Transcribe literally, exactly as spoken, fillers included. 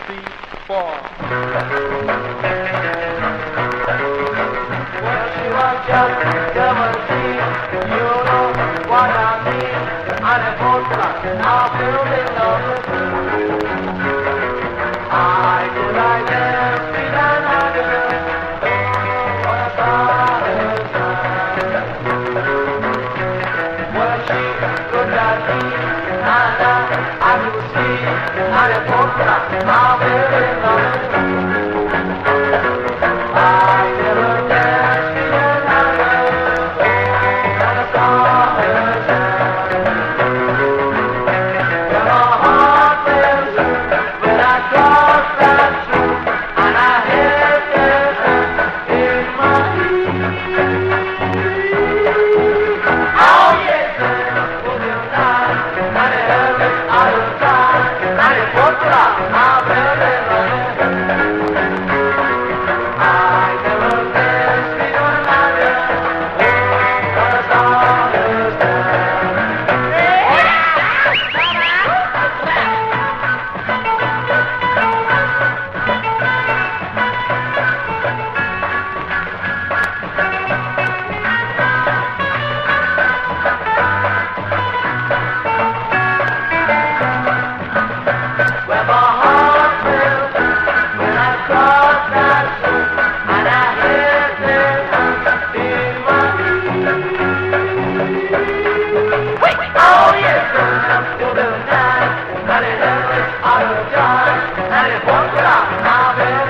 three, four. Well, she was just seventeen, you know what I mean. And a postman, I fell in love with her. I could I dance with another, oh, what a paradise. Well, she looked at me, and I could see, and a postman, I fell in love with her. I never danced with another, oh, what a paradise. I